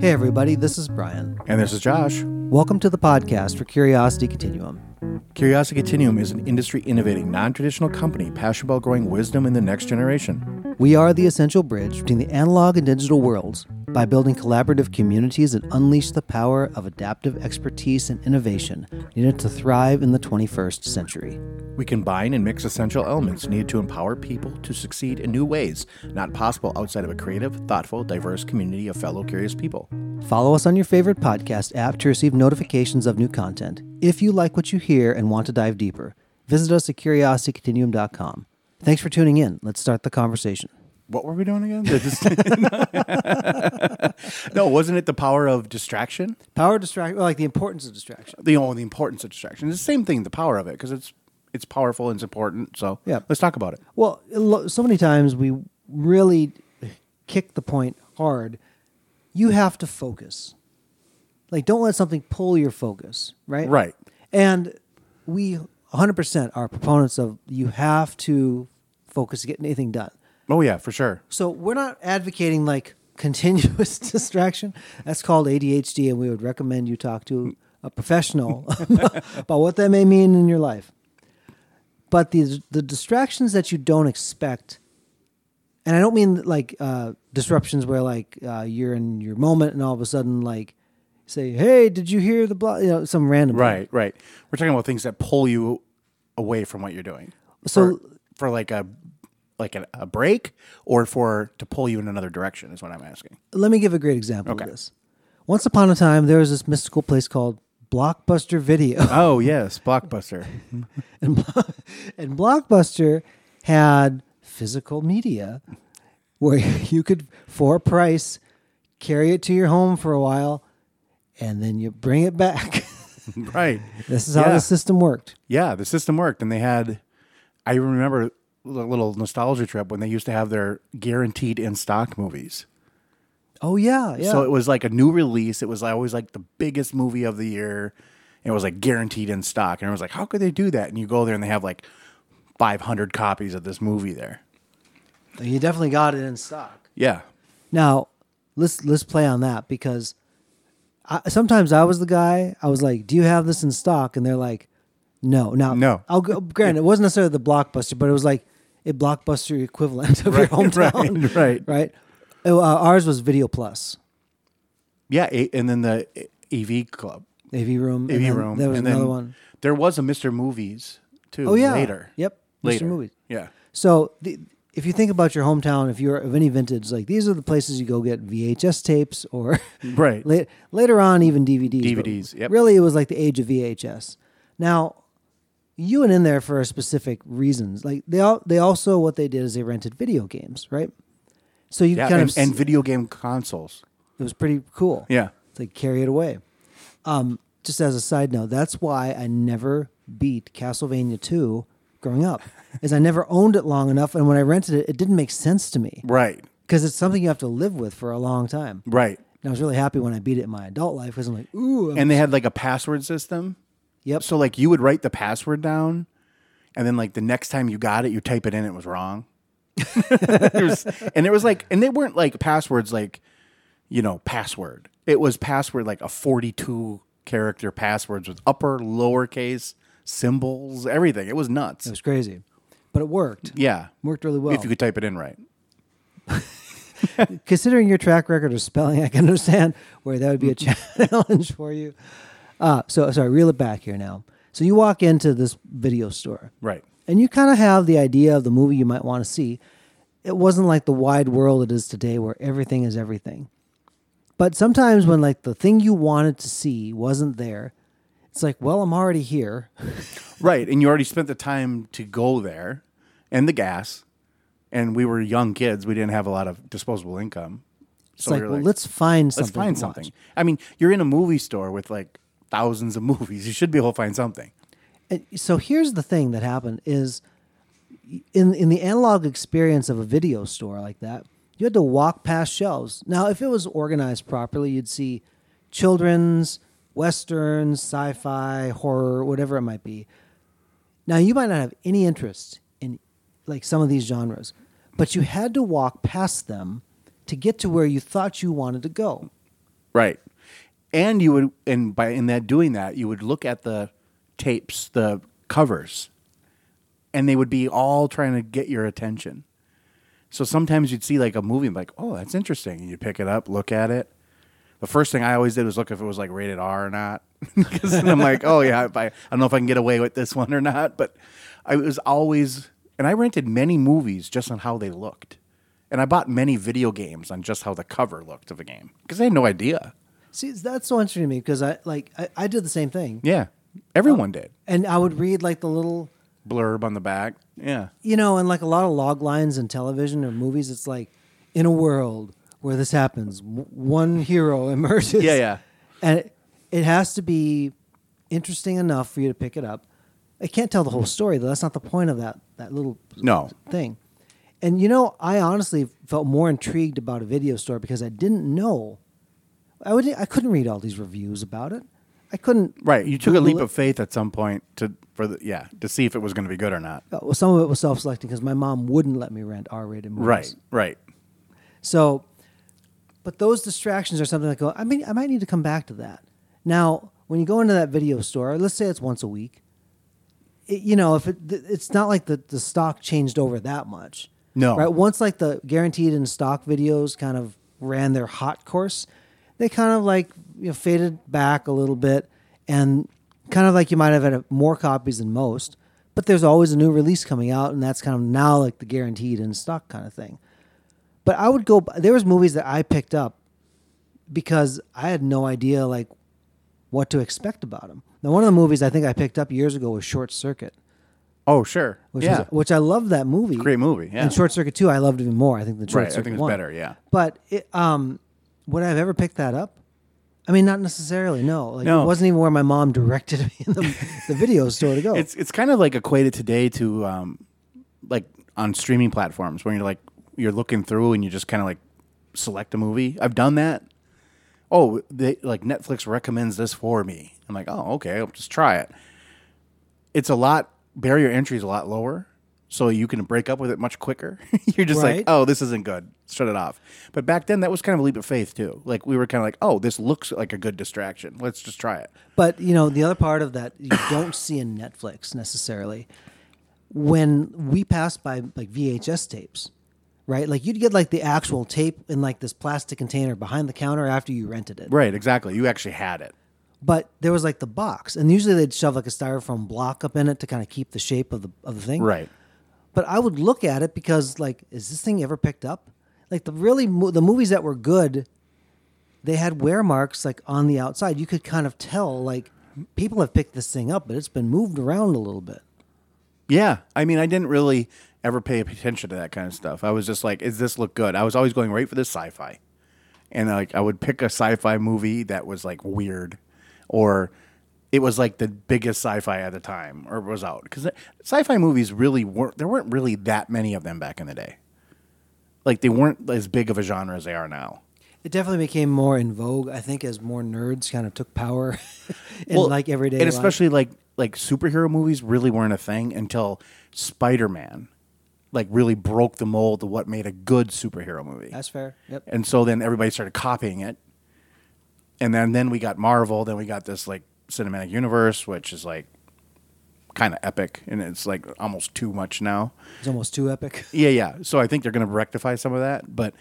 Hey everybody, this is Brian. And this is Josh. Welcome to the podcast for Curiosity Continuum. Curiosity Continuum is an industry-innovating, non-traditional company passionate about growing wisdom in the next generation. We are the essential bridge between the analog and digital worlds by building collaborative communities that unleash the power of adaptive expertise and innovation needed to thrive in the 21st century. We combine and mix essential elements needed to empower people to succeed in new ways, not possible outside of a creative, thoughtful, diverse community of fellow curious people. Follow us on your favorite podcast app to receive notifications of new content. If you like what you hear and want to dive deeper, visit us at curiositycontinuum.com. Thanks for tuning in. Let's start the conversation. What were we doing again? No, wasn't it the power of distraction? Power of distraction, like the importance of distraction. The importance of distraction. It's the same thing, the power of it, because it's powerful and it's important. So Yeah. let's talk about it. Well, so many times we really kick the point hard. You have to focus. Like, don't let something pull your focus, right? Right. And we 100% are proponents of you have to focus to get anything done. Oh, yeah, for sure. So we're not advocating like continuous distraction. That's called ADHD, and we would recommend you talk to a professional about what that may mean in your life. But the distractions that you don't expect, and I don't mean like disruptions where like you're in your moment and all of a sudden like say, "Hey, did you hear the blah?" You know, some random thing. Right. We're talking about things that pull you away from what you're doing. So for like a break, or to pull you in another direction is what I'm asking. let me give a great example Okay. of this. Once upon a time, there was this mystical place called Blockbuster Video. Oh yes, Blockbuster. And Blockbuster had physical media where you could, for a price, carry it to your home for a while, and then you bring it back. Right. This is how the system worked. Yeah, the system worked, and they had. I remember a little nostalgia trip when they used to have their guaranteed in stock movies. Oh, yeah. So it was like a new release. It was always like the biggest movie of the year. And it was like guaranteed in stock. And I was like, how could they do that? And you go there and they have like 500 copies of this movie there. You definitely got it in stock. Yeah. Now, let's play on that, because sometimes I was the guy, I was like, do you have this in stock? And they're like, no. Now, No. I'll go, granted, it wasn't necessarily the Blockbuster, but it was like a Blockbuster equivalent of your hometown. Right. Ours was Video Plus. Yeah. And then the AV Club. AV Room. AV and then Room. There was and another then one. There was a Mr. Movies too. Oh, yeah. Later. Yep. Later. Mr. Movies. Yeah. So if you think about your hometown, if you're of any vintage, like these are the places you go get VHS tapes or Right. later on even DVDs. DVDs, But yep. Really, it was like the age of VHS. Now, you went in there for specific reasons. Like they also, what they did is they rented video games, right? So you Yeah. kind of And video game consoles. it was pretty cool. Yeah. It's like carry it away. Just as a side note, that's why I never beat Castlevania 2 growing up, is I never owned it long enough, and when I rented it, it didn't make sense to me Right. because it's something you have to live with for a long time. Right. And I was really happy when I beat it in my adult life because I'm like, ooh. And they had like a password system. Yep. So like you would write the password down, and then like the next time you got it, you type it in, it was wrong. And they weren't like passwords like, password. It was password like a 42 character passwords with upper, lowercase symbols, everything. It was nuts. It was crazy, but it worked. Yeah. Worked really well. If you could type it in right. Considering your track record of spelling, I can understand where that would be a challenge for you. Sorry, reel it back here now. So you walk into this video store. Right. And you kind of have the idea of the movie you might want to see. It wasn't like the wide world it is today where everything is everything. But sometimes when like the thing you wanted to see wasn't there, it's like, well, I'm already here. Right. And you already spent the time to go there and the gas. And we were young kids. We didn't have a lot of disposable income. It's like, well, let's find something. Let's find to something. watch. I mean, you're in a movie store with like thousands of movies. You should be able to find something. And so here's the thing that happened is in the analog experience of a video store like that, you had to walk past shelves. Now, if it was organized properly, you'd see children's, westerns, sci-fi, horror, whatever it might be. Now, you might not have any interest in like some of these genres, but you had to walk past them to get to where you thought you wanted to go. Right. And you would, and by in that doing that, you would look at the tapes, the covers, and they would be all trying to get your attention. So sometimes you'd see like a movie and be like, oh, that's interesting. And you'd pick it up, look at it. The first thing I always did was look if it was like rated R or not. Because then I'm like, oh yeah, I don't know if I can get away with this one or not. But I was always, and I rented many movies just on how they looked. And I bought many video games on just how the cover looked of a game. Because I had no idea. See, that's so interesting to me because I did the same thing. Yeah. Everyone did. And I would read like the little Blurb on the back. Yeah. you know, and like a lot of log lines in television or movies, it's like in a world where this happens, one hero emerges. Yeah, yeah. And it has to be interesting enough for you to pick it up. I can't tell the whole story though. That's not the point of that little No. thing. And you know, I honestly felt more intrigued about a video store because I didn't know. I couldn't read all these reviews about it. I couldn't. Right. You took a Google leap it. of faith at some point to see if it was going to be good or not. Well, some of it was self-selecting because my mom wouldn't let me rent R-rated movies. Right. Right. So, but those distractions are something that go. I mean, I might need to come back to that. Now, when you go into that video store, let's say it's once a week. You know, if it's not like the stock changed over that much. No. Right. Once like the guaranteed in stock videos kind of ran their hot course, they kind of like faded back a little bit, and kind of like you might have had more copies than most. But there's always a new release coming out, and that's kind of now like the guaranteed in stock kind of thing. But I would go. There was movies that I picked up because I had no idea like what to expect about them. Now, one of the movies I think I picked up years ago was Short Circuit, Oh, sure. which I loved that movie. Great movie. Yeah. And Short Circuit 2, I loved even more. I think the Short Right. I Circuit think it's 1. better. Yeah. But would I have ever picked that up? I mean, not necessarily. No, like No. It wasn't even where my mom directed me in the video store to go. It's kind of like equated today to like on streaming platforms when you're looking through and you just kind of like select a movie. I've done that. Oh, like Netflix recommends this for me. I'm like, oh, okay, I'll just try it. It's a lot. Barrier entry is a lot lower, so you can break up with it much quicker. You're just Right. like, oh, this isn't good. Shut it off. But back then, that was kind of a leap of faith too. Like we were kind of like, oh, this looks like a good distraction. Let's just try it. But the other part of that you don't see in Netflix necessarily. When we passed by like VHS tapes, right? Like you'd get like the actual tape in like this plastic container behind the counter after you rented it. Right. Exactly. You actually had it. But there was like the box, and usually they'd shove like a styrofoam block up in it to kind of keep the shape of the thing. Right. But I would look at it because like, is this thing ever picked up? Like the movies that were good, they had wear marks like on the outside. You could kind of tell like people have picked this thing up, but it's been moved around a little bit. Yeah. I mean, I didn't really ever pay attention to that kind of stuff. I was just like, does this look good? I was always going right for the sci-fi. And like I would pick a sci-fi movie that was like weird, or it was like the biggest sci-fi at the time or was out. Because sci-fi movies there weren't really that many of them back in the day. Like they weren't as big of a genre as they are now. It definitely became more in vogue, I think, as more nerds kind of took power in Well, like everyday and life. especially like superhero movies really weren't a thing until Spider-Man like really broke the mold of what made a good superhero movie. That's fair. Yep. And so then everybody started copying it. And then we got Marvel, then we got this like cinematic universe, which is like kind of epic, and it's like almost too much now. It's almost too epic. Yeah. So I think they're going to rectify some of that, but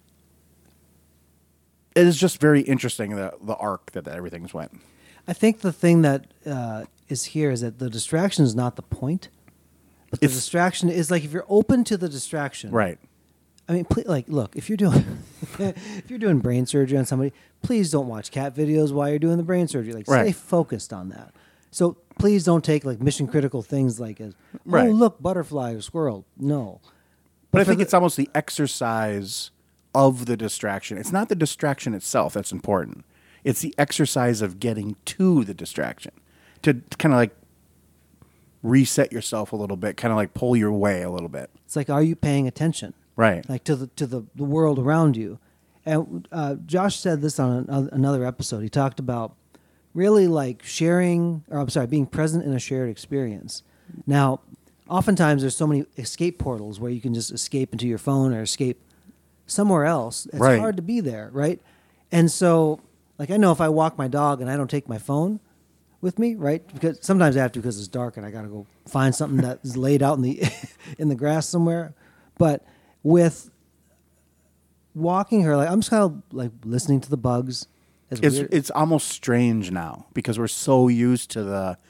it is just very interesting the arc that everything's went. I think the thing that is here is that the distraction is not the point, but the distraction is like if you're open to the distraction, Right. I mean, like, look, if you're doing brain surgery on somebody, please don't watch cat videos while you're doing the brain surgery. Like, stay Right. focused on that. So please don't take like mission critical things like as, Right. oh look, butterfly or squirrel. No, But I for think the- it's almost the exercise of the distraction. It's not the distraction itself that's important. It's the exercise of getting to the distraction to kind of like reset yourself a little bit, kind of like pull your way a little bit. it's like, are you paying attention? Right. Like to the world around you. And Josh said this on another episode. He talked about really like being present in a shared experience. Now, oftentimes there's so many escape portals where you can just escape into your phone or escape somewhere else. It's Right. hard to be there, right? And so Like I know if I walk my dog and I don't take my phone with me, right? Because sometimes I have to because it's dark and I got to go find something that is laid out in the in the grass somewhere. But with walking her, like I'm just kind of like listening to the bugs. It's almost strange now because we're so used to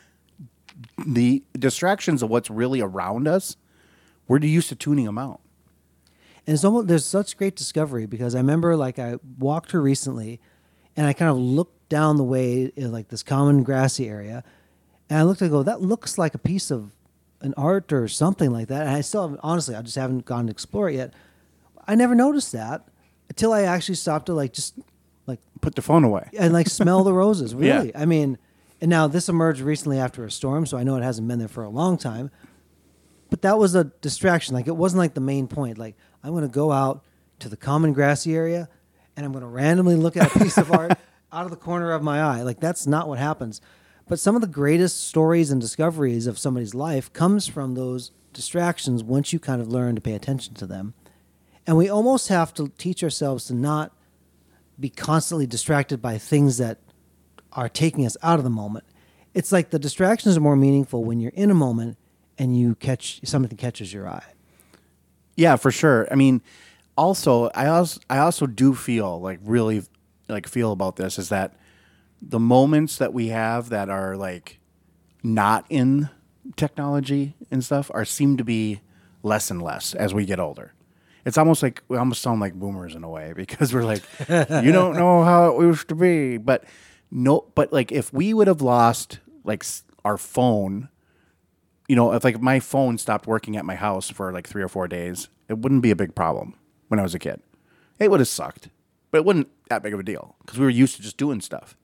the distractions of what's really around us. We're used to tuning them out. And it's almost there's such great discovery because I remember like I walked her recently, and I kind of looked down the way in like this common grassy area, and I looked and go, that looks like a piece of an art or something like that. And I still haven't, honestly, I just haven't gone to explore it yet. I never noticed that until I actually stopped to like just like Put the phone away. and like smell the roses. Really, Yeah. I mean, and now this emerged recently after a storm, so I know it hasn't been there for a long time. But that was a distraction. Like it wasn't like the main point. Like I'm going to go out to the common grassy area, and I'm going to randomly look at a piece of art out of the corner of my eye. Like that's not what happens. But some of the greatest stories and discoveries of somebody's life comes from those distractions once you kind of learn to pay attention to them. And we almost have to teach ourselves to not be constantly distracted by things that are taking us out of the moment. It's like the distractions are more meaningful when you're in a moment and you catch something catches your eye. Yeah, for sure. I mean, also, I also do feel like really like feel about this is that the moments that we have that are like not in technology and stuff are seem to be less and less as we get older. It's almost like we almost sound like boomers in a way because we're like, you don't know how it used to be. But no, but like if we would have lost like our phone, you know, if like my phone stopped working at my house for like 3 or 4 days, it wouldn't be a big problem when I was a kid. It would have sucked, but it wasn't that big of a deal because we were used to just doing stuff.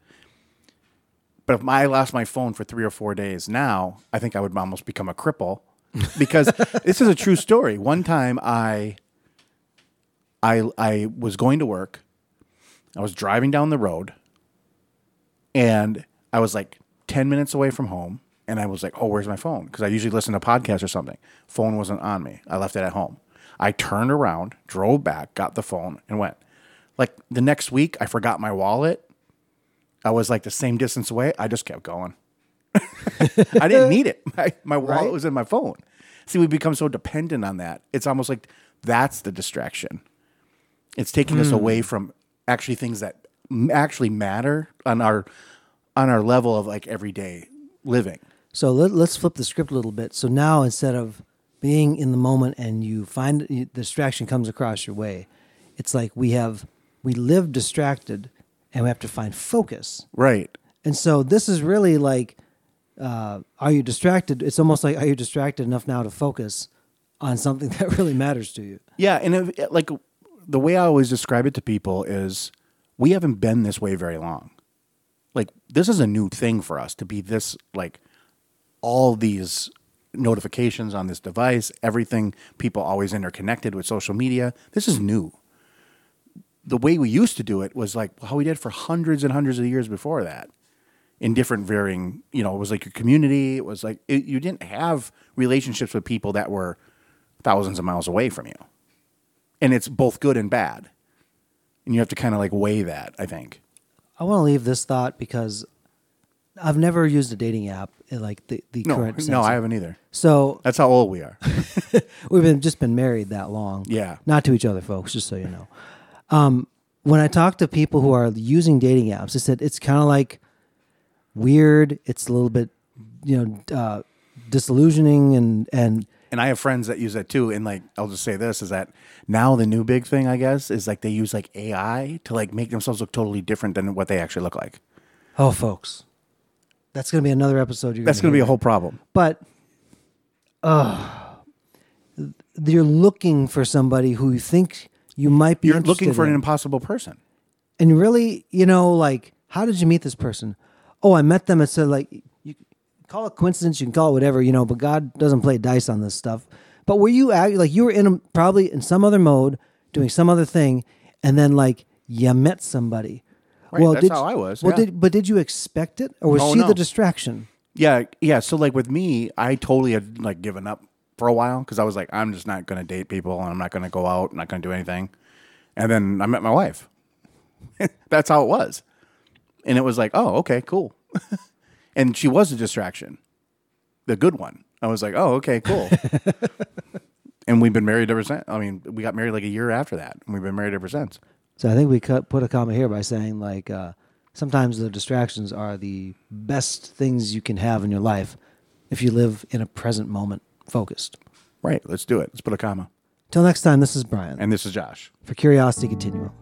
But if I lost my phone for 3 or 4 days now, I think I would almost become a cripple because this is a true story. One time I was going to work. I was driving down the road and I was like 10 minutes away from home. And I was like, oh, where's my phone? Because I usually listen to podcasts or something. Phone wasn't on me. I left it at home. I turned around, drove back, got the phone, and went. Like the next week, I forgot my wallet. I was like the same distance away. I just kept going. I didn't need it. My wallet was in my phone. See, we become so dependent on that. It's almost like that's the distraction. It's taking us away from actually things that actually matter on our level of like everyday living. So let's flip the script a little bit. So now instead of being in the moment and you find the distraction comes across your way, it's like we live distracted and we have to find focus. Right. And so this is really like, are you distracted? It's almost like, are you distracted enough now to focus on something that really matters to you? Yeah. And like the way I always describe it to people is we haven't been this way very long. Like this is a new thing for us to be this like all these notifications on this device, everything, people always interconnected with social media. This is new. The way we used to do it was like how we did for hundreds and hundreds of years before that in different varying, you know, it was like your community. It was like you didn't have relationships with people that were thousands of miles away from you. And it's both good and bad. And you have to kind of like weigh that, I think. I want to leave this thought because I've never used a dating app in like the current sense. No, I haven't either. So That's how old we are. we've just been married that long. Yeah. Not to each other, folks, just so you know. When I talk to people who are using dating apps, they said it's kind of like weird. It's a little bit, disillusioning and I have friends that use that too. And like, I'll just say this is that now the new big thing, I guess, is like they use like AI to like make themselves look totally different than what they actually look like. oh, folks, that's going to be another episode. That's going to be a whole problem. But you're looking for somebody who you think you might be You're interested looking for in. an impossible person. And really, like, how did you meet this person? Oh, I met them. It's like, you call it coincidence, you can call it whatever, but God doesn't play dice on this stuff. But were you like you were probably in some other mode, doing some other thing, and then like you met somebody. Right, that's how I was. Well, yeah. did you expect it, or was she no. the distraction? Yeah. So like with me, I totally had like given up for a while because I was like, I'm just not going to date people and I'm not going to go out. I'm not going to do anything. And then I met my wife. That's how it was. And it was like, oh, okay, cool. And she was a distraction, the good one. I was like, oh, okay, cool. And we've been married ever since. I mean, we got married like a year after that, and we've been married ever since. So I think we put a comma here by saying like sometimes the distractions are the best things you can have in your life if you live in a present moment focused. Right. Let's do it. Let's put a comma. Till next time, this is Brian. And this is Josh. For Curiosity Continuum.